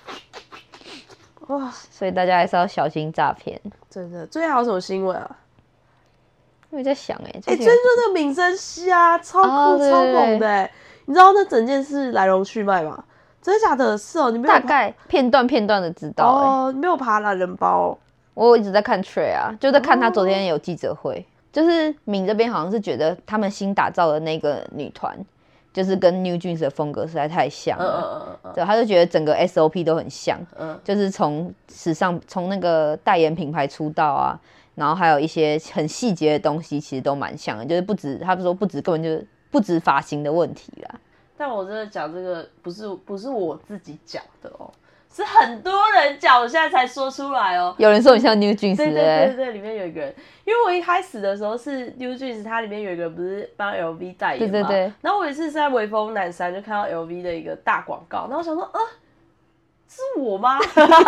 哇， 所以大家还是要小心诈骗。 真的，最近还有什么新闻啊？ 我在想哎、欸， 哎、欸，最近就那个敏珍虾超酷、哦、超猛的哎、欸，你知道那整件事来龙去脉吗？真的假的？是哦，你没有大概片段片段的知道哎、欸。 哦，你没有爬懒人包、哦？ 我一直在看 Trey 啊，就在看他昨天有记者会，哦、就是敏这边好像是觉得他们新打造的那个女团。就是跟 NewJeans 的风格实在太像了，嗯嗯嗯嗯对，他就觉得整个 S O P 都很像，嗯，就是从时尚从那个代言品牌出道啊，然后还有一些很细节的东西，其实都蛮像的，就是不止他说不止根本就是不止发型的问题啦。 但我真的讲这个不是不是我自己讲的哦。是很多人讲，我现在才说出来哦。 有人说你像 NewJeans， 对对对对，里面有一个人，因为我一开始的时候是 NewJeans， 它里面有一个人不是帮 L V 代言嘛，对对对。然后我有一次是在微风南山就看到 L V 的一个大广告，然后我想说，啊，是我吗？然后说，我有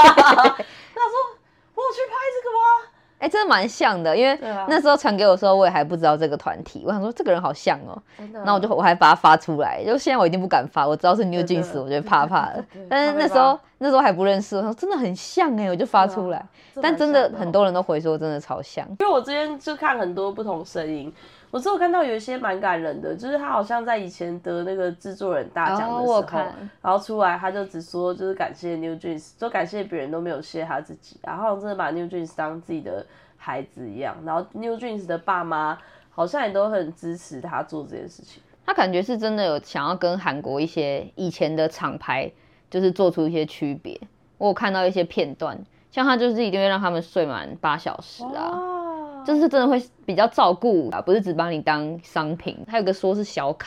去拍这个吗？ 哎、欸，真的蛮像的，因为那时候传给我的时候，我也还不知道这个团体，我想说这个人好像哦、喔，然后我就我还把它发出来，就现在我一定不敢发，我知道是 NewJeans， 我就怕怕了。但是那时候那时候还不认识，我说真的很像哎、欸，我就发出来，啊、但真的很多人都回说真的超像。 因为我之前就看很多不同声音，我之后看到有一些蛮感人的，就是他好像在以前得那个制作人大奖的时候，哦、然后出来他就只说就是感谢 NewJeans， 就感谢别人都没有谢他自己，然后好像真的把 NewJeans 当自己的孩子一样，然后 NewJeans 的爸妈好像也都很支持他做这件事情。 他感觉是真的有想要跟韩国一些以前的厂牌就是做出一些区别。我有看到一些片段，像他就是一定会让他们睡满八小时啊，就是真的会比较照顾啊，不是只把你当商品。还有个说是小卡，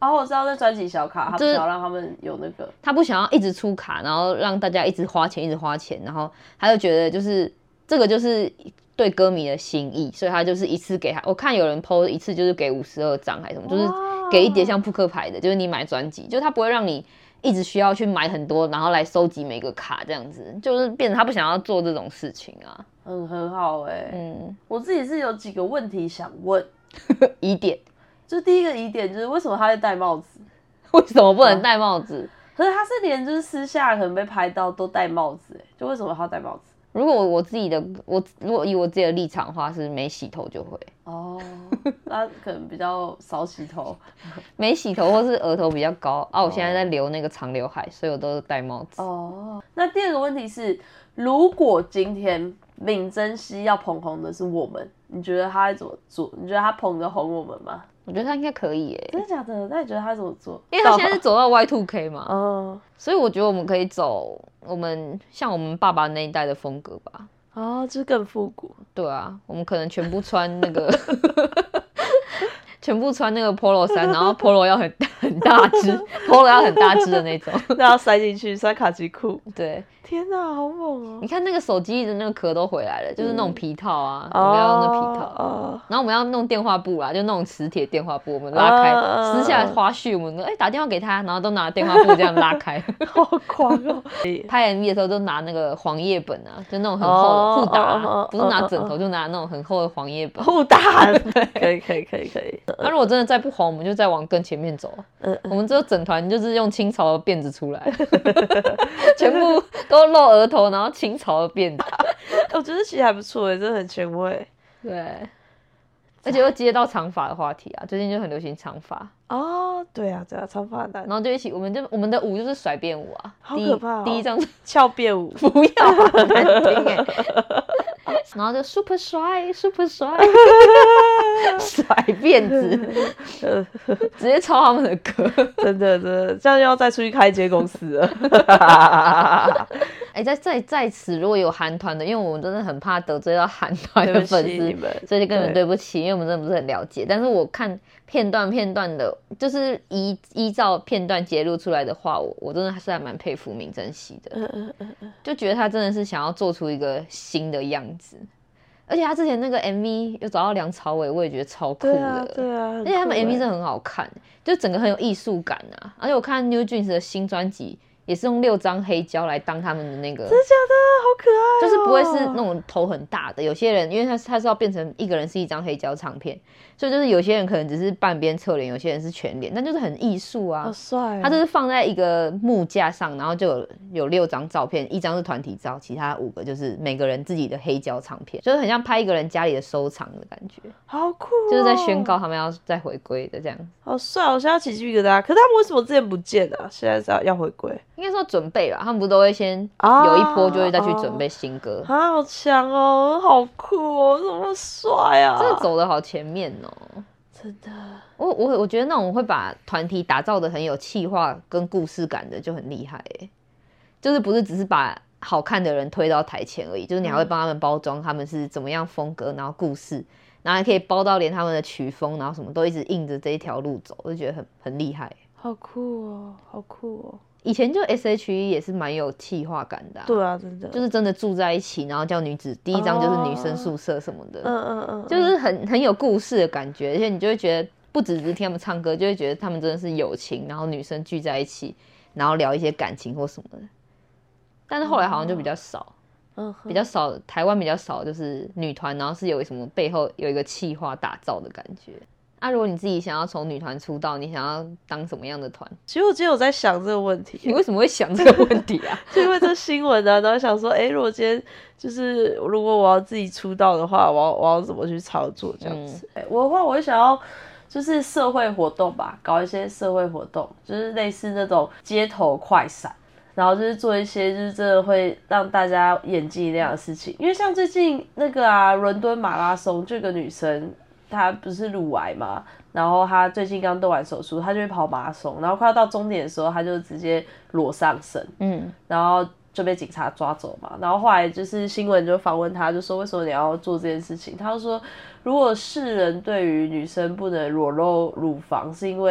哦，我知道那专辑小卡，他不想要让他们有那个， 他不想要一直出卡，然后让大家一直花钱，一直花钱，然后他就觉得就是这个就是对歌迷的心意，所以他就是一次给他，我看有人 po 一次就是给五十二张还是什么，就是给一叠像扑克牌的，就是你买专辑，就他不会让你一直需要去买很多，然后来收集每个卡这样子，就是变成他不想要做这种事情啊。 很很好哎、欸，嗯，我自己是有几个问题想问， 疑点， 就第一个疑点就是为什么他会戴帽子？ 为什么不能戴帽子？ 可是他是连就是私下可能被拍到都戴帽子、欸，就为什么他要戴帽子？ 如果我自己的我如果以我自己的立场的话，是没洗头就会哦，那可能比较少洗头， 没洗头或是额头比较高啊。我现在在留那个长刘海，所以我都是戴帽子。 哦，那第二个问题是，如果今天闵珍熙要捧红的是我们，你觉得他会怎么做？你觉得他捧得红我们吗？ 我觉得他应该可以耶。 真的假的？那你觉得他怎么做？ 因为他现在是走到 Y 二 K 嘛， 哦， 所以我觉得我们可以走我们像我们爸爸那一代的风格吧。 哦，就是更复古。 对啊，我们可能全部穿那个全部穿那个 polo 衫，然后 polo 要很很大只，polo 要很大只的那种， 那要塞进去，塞卡其裤。 对， 天哪，好猛哦！ 你看那个手机的那个壳都回来了，就是那种皮套啊，嗯、我们要用那皮套，哦、然后我们要弄电话簿啦，就那种磁铁电话簿，我们拉开，哦、私下花絮，我们说哎、欸、打电话给他，然后都拿电话簿这样拉开， 好狂哦！ 拍 M V 的时候都拿那个黄页本啊，就那种很厚的互打、啊，哦、不是拿枕头，哦、就拿那种很厚的黄页本。 互打，可以可以可以可以。 那、啊、如果真的再不黄，我们就再往更前面走。嗯，我们这个整团就是用清朝的辫子出来，全部都露额头，然后清朝的辫子。 我觉得其实还不错诶，真的很前卫。 对，而且又接到长发的话题啊，最近就很流行长发。 哦，对啊，对啊，长发男。 然后就一起，我们就我们的舞就是甩辫舞啊， 好可怕、哦！ 第一张翘辫舞， 不要啊，难听哎。然后就 super 帅 super 帅，甩辫子，直接抄他们的歌， 真的真的，这样又要再出去开一间公司了。 哎、欸，在在在此，如果有韩团的，因为我们真的很怕得罪到韩团的粉丝，所以就根本对不起，因为我们真的不是很了解。但是我看片段片段的，就是依依照片段揭露出来的话，我我真的还是还蛮佩服闵珍熙的，嗯嗯嗯，就觉得他真的是想要做出一个新的样子。而且他之前那个 M V 又找到梁朝伟，我也觉得超酷的。对啊， 对啊， 而且他们 M V 真的很好看，就整个很有艺术感啊。而且我看 New Jeans 的新专辑也是用六张黑胶来当他们的那个， 真的假的？好可爱、哦！ 就是不会是那种头很大的。有些人因为他他是要变成一个人是一张黑胶唱片，所以就是有些人可能只是半边侧脸，有些人是全脸，但就是很艺术啊。 好帅、啊！ 他就是放在一个木架上，然后就有有六张照片，一张是团体照，其他五个就是每个人自己的黑胶唱片，就是很像拍一个人家里的收藏的感觉。 好酷、哦！ 就是在宣告他们要再回归的这样。 好帅！我现在要起鸡皮疙瘩。可是他们为什么之前不见啊？现在是要要回归？ 应该说准备吧，他们不都会先有一波就会再去准备新歌。 啊，好强哦，好酷哦，这么帅啊！ 真的走得好前面哦， 真的。 我我我觉得那种会把团体打造的很有企划跟故事感的就很厉害耶，就是不是只是把好看的人推到台前而已，就是你还会帮他们包装他们是怎么样风格，然后故事，然后还可以包到连他们的曲风，然后什么都一直硬着这一条路走，我就觉得很很厉害。 好酷哦，好酷哦！ 以前就 S H E 也是蛮有企划感的、啊， 对啊，真的， 就是真的住在一起，然后叫女子，第一张就是女生宿舍什么的， 嗯嗯嗯， 就是很很有故事的感觉，而且你就会觉得不只是听他们唱歌，就会觉得他们真的是友情，然后女生聚在一起，然后聊一些感情或什么的。但是后来好像就比较少，嗯，比较少，台湾比较少，就是女团，然后是有什么背后有一个企划打造的感觉。啊，如果你自己想要从女团出道，你想要当什么样的团？ 其实我今天有在想这个问题。 你为什么会想这个问题啊？ 就因为这新闻啊，然后想说，哎、欸，如果今天就是如果我要自己出道的话，我要我要怎么去操作这样子？嗯、我的话，我会想要就是社会活动吧，搞一些社会活动，就是类似那种街头快闪。然后就是做一些就是真的会让大家眼睛一亮的事情，因为像最近那个啊，伦敦马拉松，这个女生她不是乳癌嘛，然后她最近刚动完手术，她就会跑马拉松，然后快要到终点的时候，她就直接裸上身，嗯，然后就被警察抓走嘛，然后后来就是新闻就访问她，就说为什么你要做这件事情？她就说，如果世人对于女生不能裸露乳房，是因为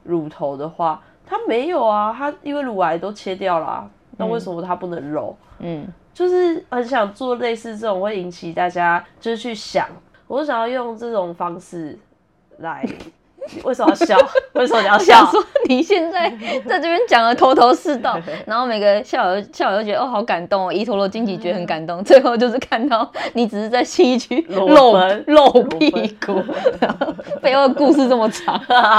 乳头的话，他没有啊，他因为乳癌都切掉了、啊，那为什么他不能揉？嗯，就是很想做类似这种会引起大家就是去想，我想要用这种方式来。为什么要笑？为什么你要笑？ 想说你现在在这边讲的头头是道，然后每个校友校友都觉得哦好感动哦，伊陀罗荆棘觉得很感动，最后就是看到你只是在信义区露露屁股，然后背后故事这么长。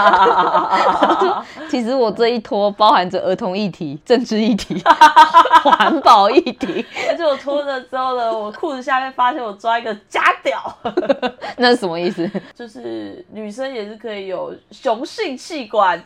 其实我这一拖包含着儿童议题、政治议题、环保议题， 而且我脱了之后呢，我裤子下面发现我抓一个假屌， 那是什么意思？ 就是女生也是可以有雄性器官。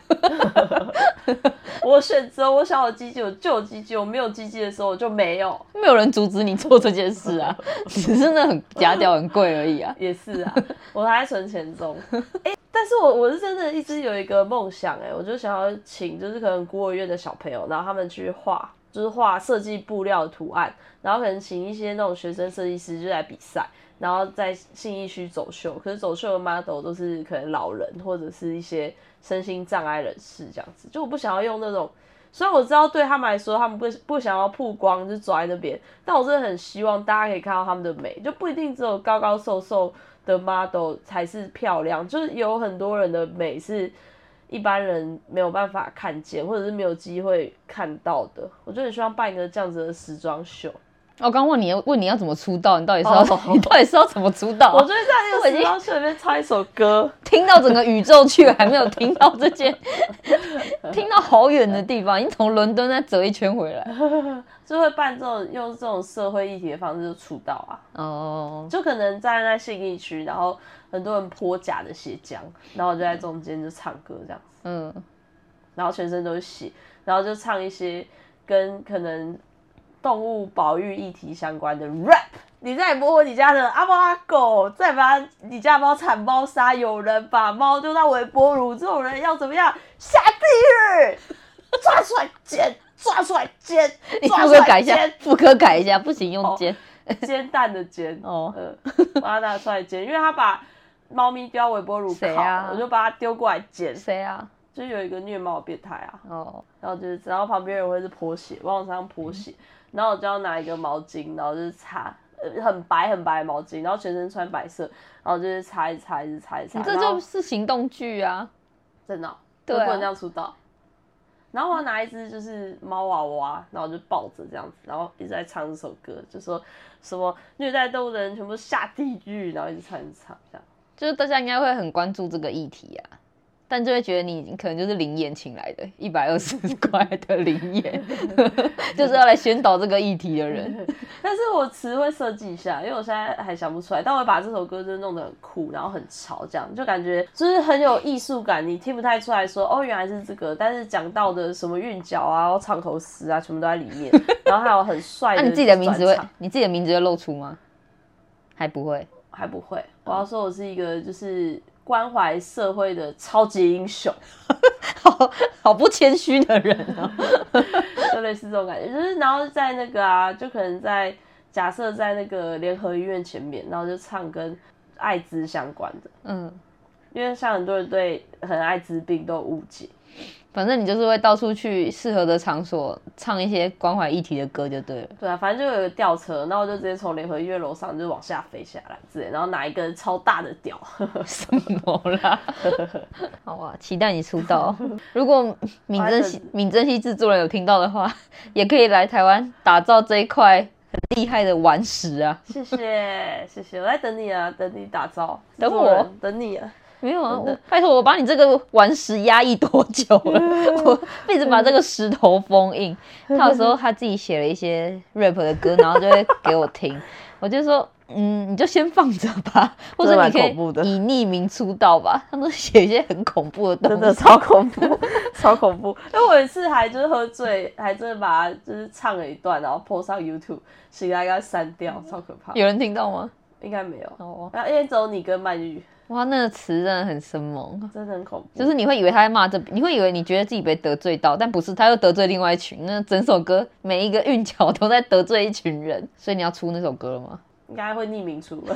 我选择我想有鸡鸡我就有鸡鸡，我没有鸡鸡的时候我就没有， 没有人阻止你做这件事啊，只是那很假屌很贵而已啊。 也是啊，我还在存钱中。欸，但是我我是真的一直有一个梦想，哎，我就想要请就是可能孤儿院的小朋友，然后他们去画，就是画设计布料的图案，然后可能请一些那种学生设计师就来比赛。然后在信义区走秀，可是走秀的 model 都是可能老人或者是一些身心障碍人士这样子，就我不想要用那种，虽然我知道对他们来说他们不不想要曝光就走在那边，但我真的很希望大家可以看到他们的美，就不一定只有高高瘦瘦的 model 才是漂亮，就是有很多人的美是一般人没有办法看见或者是没有机会看到的，我就很希望办一个这样子的时装秀。 我刚问你，问你要怎么出道，你到底是要、oh, 你到底是要怎么出道、啊？ 我就是在那个时装秀里面唱一首歌， 听到整个宇宙去了，还没有听到这件，听到好远的地方，已经从伦敦再折一圈回来， 就会办这种用这种社会议题的方式就出道啊。哦， oh. 就可能站在信义区，然后很多人泼假的血浆，然后我就在中间就唱歌这样子，嗯，然后全身都是血，然后就唱一些跟可能动物保育议题相关的 rap， 你再摸摸你家的阿猫阿狗，再把你家猫惨猫杀，有人把猫丢到微波炉，这种人要怎么样？下地狱，抓出来煎，抓出来煎，抓出来煎。你副歌改一下，副歌改一下，不行用煎， 哦、煎蛋的煎哦，呃，把它拿出来煎，因为他把猫咪丢到微波炉烤，啊、我就把它丢过来煎。 谁啊？ 就有一个虐猫的变态啊，哦，然后就是，然后旁边人会是泼血，往上泼血。嗯，然后我就要拿一个毛巾，然后就是擦，呃，很白很白的毛巾，然后全身穿白色，然后就是擦一擦，一直擦一擦。 你这就是行动剧啊， 真的、喔，对、啊，不能这样出道。然后我要拿一只就是猫娃娃，然后就抱着这样子，然后一直在唱这首歌，就说什么虐待动物的人全部下地狱，然后一直唱一直唱这样。 就是大家应该会很关注这个议题啊。但就会觉得你可能就是灵眼请来的，一百二十块的灵眼，就是要来宣导这个议题的人。 但是我词会设计一下，因为我现在还想不出来，但我会把这首歌就弄得很酷，然后很潮，这样就感觉就是很有艺术感，你听不太出来说哦原来是这个，但是讲到的什么韵脚啊、唱口诗啊，全部都在里面，然后还有很帅的。 那、啊、你自己的名字会，你自己的名字会露出吗？还不会， 还不会。我要说我是一个就是关怀社会的超级英雄， 好好不谦虚的人啊， 就类似这种感觉，就是然后在那个啊，就可能在假设在那个联合医院前面，然后就唱跟艾滋相关的，嗯，因为像很多人对很艾滋病都有误解。 反正你就是会到处去适合的场所唱一些关怀议题的歌就对了。 对啊，反正就有一个吊车，然后我就直接从联合医院楼上就往下飞下来之类，然后拿一根超大的屌。 什么啦？好啊，期待你出道。如果闵珍熙、闵珍熙制作人有听到的话，也可以来台湾打造这一块很厉害的顽石啊！ 谢谢谢谢，我在等你啊，等你打造， 等我， 等你啊。 没有啊，我拜托我把你这个顽石压抑多久了？我一直把这个石头封印。他有时候他自己写了一些 rap 的歌，然后就会给我听，我就说，嗯，你就先放着吧，或者你可以以匿名出道吧。他都写一些很恐怖的东西， 真的超恐怖，超恐怖。因为我有一次还就是喝醉，还真的把它就是唱了一段，然后 po 上 YouTube， 醒来给它删掉，超可怕。 有人听到吗？ 应该没有。哦，然后因为只有你跟曼玉。 哇，那个词真的很生猛， 真的很恐怖。 就是你会以为他在骂这，你会以为你觉得自己被得罪到，但不是，他又得罪另外一群。那整首歌每一个韵脚都在得罪一群人，所以你要出那首歌了吗？ 应该会匿名出。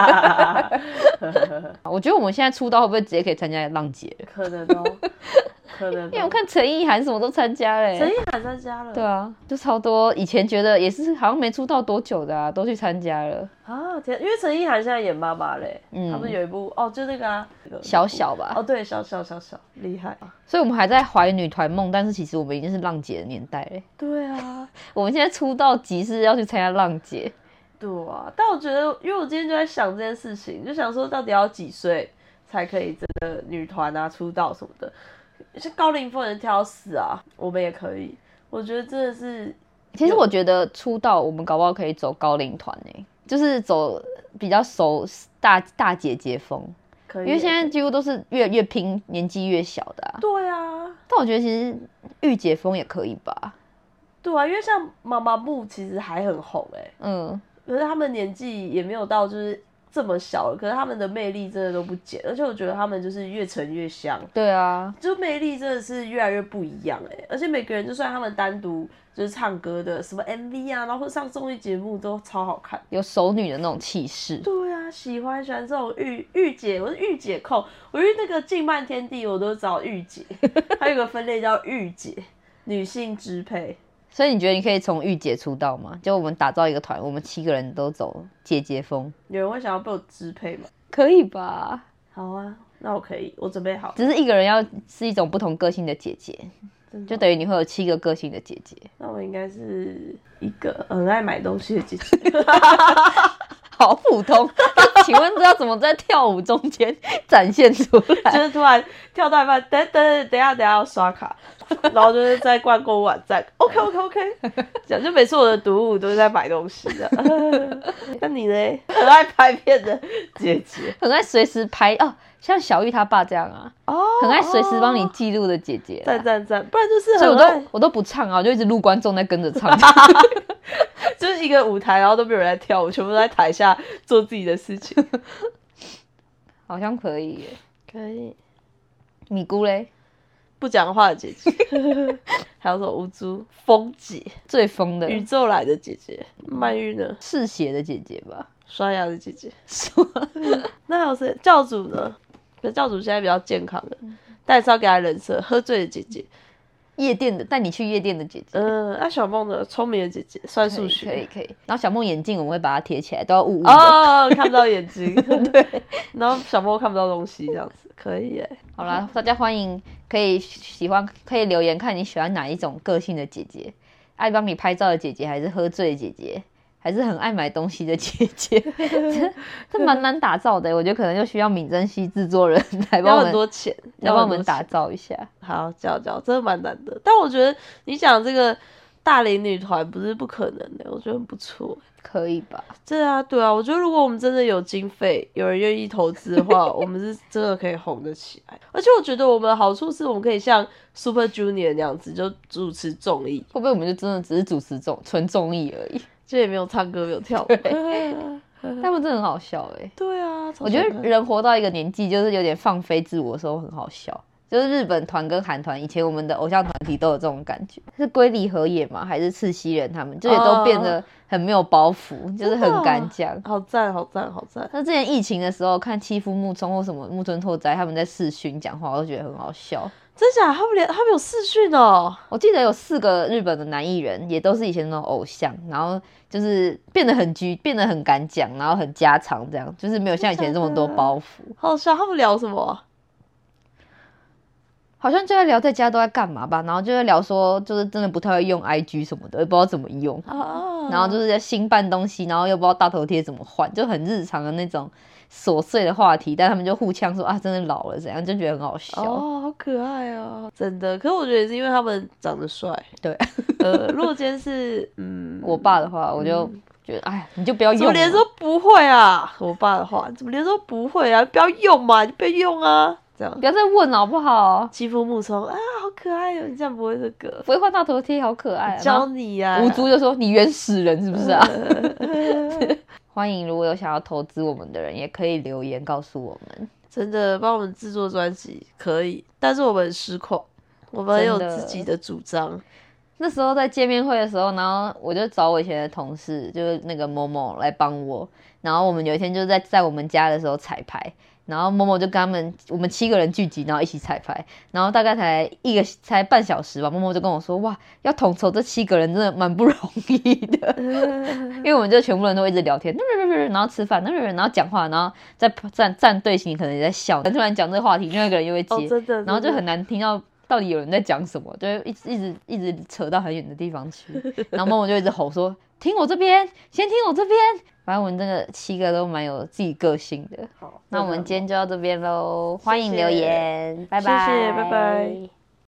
我觉得我们现在出道会不会直接可以参加浪姐？ 可能哦，可能、哦。 因为我看陈意涵什么都参加嘞、欸， 陈意涵参加了。 对啊，就超多。以前觉得也是好像没出道多久的啊，都去参加了啊。天，因为陈意涵现在演妈妈嘞，嗯，他们有一部哦，就那个啊， 小小吧。 哦，对，小小小小厉害。 所以我们还在怀女团梦，但是其实我们已经是浪姐的年代嘞。 对啊， 我们现在出道即是要去参加浪姐。 对啊，但我觉得，因为我今天就在想这件事情，就想说到底要几岁才可以真的女团啊出道什么的，像高凌风人跳死啊，我们也可以。我觉得真的是， 其实我觉得出道我们搞不好可以走高龄团诶，就是走比较熟大大姐姐风，可以，因为现在几乎都是越越拼年纪越小的啊。 对啊， 但我觉得其实御姐风也可以吧。 对啊，因为像妈妈木其实还很红诶，嗯。可是他们年纪也没有到就是这么小了，可是他们的魅力真的都不减，而且我觉得他们就是越沉越香。 对啊， 就魅力真的是越来越不一样哎、欸，而且每个人就算他们单独就是唱歌的什么 M V 啊，然后上综艺节目都超好看， 有熟女的那种气势。 对啊，喜欢喜欢这种御御姐，我是御姐控，我去那个静漫天地我都找御姐，还有一个分类叫御姐，女性支配。 所以你觉得你可以从御姐出道吗？就我们打造一个团，我们七个人都走姐姐风。 有人会想要被我支配吗？ 可以吧。 好啊，那我可以，我准备好。 只是一个人要是一种不同个性的姐姐，就等于你会有七个个性的姐姐。 那我应该是一个很爱买东西的姐姐。 好普通，请问这要怎么在跳舞中间展现出来？ 就是突然跳到一半，等等等一下等一下要刷卡，然后就是在逛购物网站 ，OK OK OK， 这样就每次我的读物都是在买东西的。那你呢？很爱拍片的姐姐， 很爱随时拍哦，像小玉她爸这样啊，哦，很爱随时帮你记录的姐姐。 赞赞赞，不然就是所以我都我都不唱啊，我就一直录观众在跟着唱。 就是一个舞台，然后都没有人在跳舞，全部都在台下做自己的事情。 好像可以耶， 可以。 米姑嘞， 不讲话的姐姐，还有什么无珠风姐， 最疯的宇宙来的姐姐，曼玉呢？ 嗜血的姐姐吧， 刷牙的姐姐。那还有谁？教主呢？可是教主现在比较健康的，但是要给他人设，喝醉的姐姐。 夜店的，带你去夜店的姐姐。 嗯，那、啊、小梦的聪明的姐姐，算数学可以可以。然后小梦眼镜我们会把它贴起来，都要雾雾的哦，看不到眼睛。对。然后小梦看不到东西，这样子可以耶。 好啦，大家欢迎，可以喜欢可以留言，看你喜欢哪一种个性的姐姐，爱帮你拍照的姐姐，还是喝醉的姐姐，还是很爱买东西的姐姐。这这蛮难打造的，我觉得可能就需要闵珍熙制作人来帮我们， 要很多钱， 来帮我们打造一下。 好，教教，真的蛮难的。但我觉得你讲这个大龄女团不是不可能的，我觉得很不错。 可以吧？ 对啊，对啊，我觉得如果我们真的有经费，有人愿意投资的话，我们是真的可以红得起来。而且我觉得我们的好处是我们可以像 Super Junior 那样子，就主持综艺。 会不会我们就真的只是主持综纯综艺而已？ 就也没有唱歌，没有跳舞。 他们真的很好笑哎、欸。 对啊， 我觉得人活到一个年纪，就是有点放飞自我的时候很好笑。就是日本团跟韩团，以前我们的偶像团体都有这种感觉，是龟梨和也嘛，还是赤西仁他们，就也都变得很没有包袱，哦、就是很敢讲。 好赞，好赞，好赞！ 那之前疫情的时候，看欺负木聪或什么木村拓哉他们在视讯讲话，我都觉得很好笑。 真假？他们连他们有视讯哦。 我记得有四个日本的男艺人，也都是以前那种偶像，然后就是变得很拘，变得很敢讲，然后很家常，这样就是没有像以前这么多包袱。 好笑，他们聊什么？ 好像就在聊在家都在干嘛吧，然后就在聊说，就是真的不太会用 I G 什么的，也不知道怎么用，哦、然后就是在新办东西，然后又不知道大头贴怎么换，就很日常的那种琐碎的话题，但他们就互呛说啊，真的老了怎样，就觉得很好笑。 哦，好可爱哦，真的。可是我觉得也是因为他们长得帅。 对， 呃，如果今天是嗯我爸的话，我就觉得哎、嗯，你就不要用。 怎么连说不会啊？我爸的话，怎么连说不会啊？不要用嘛，你不要用啊。 不要再问好不好？ 欺负木聪啊，好可爱哦！你这样不会这个， 不会画大头贴，好可爱、啊。 教你呀、啊。 无珠就说你原始人是不是啊？欢迎，如果有想要投资我们的人，也可以留言告诉我们。 真的，帮我们制作专辑可以，但是我们很失控，我们很有自己的主张。 那时候在见面会的时候，然后我就找我以前的同事，就是那个某某来帮我。然后我们有一天就是在在我们家的时候彩排，然后某某就跟他们我们七个人聚集，然后一起彩排，然后大概才一个才半小时吧，某某就跟我说，哇，要统筹这七个人真的蛮不容易的，因为我们就全部人都一直聊天，然后吃饭，然后讲话，然后在站站队形可能也在笑，突然讲这个话题，另外一个人又会接， 哦、真的然后就很难听到到底有人在讲什么，就会一直一直一直扯到很远的地方去，然后某某就一直吼说，听我这边，先听我这边。反正我们这个七个都蛮有自己个性的。 好， 那我们今天就到这边喽，欢迎留言，拜拜， 谢谢，拜拜。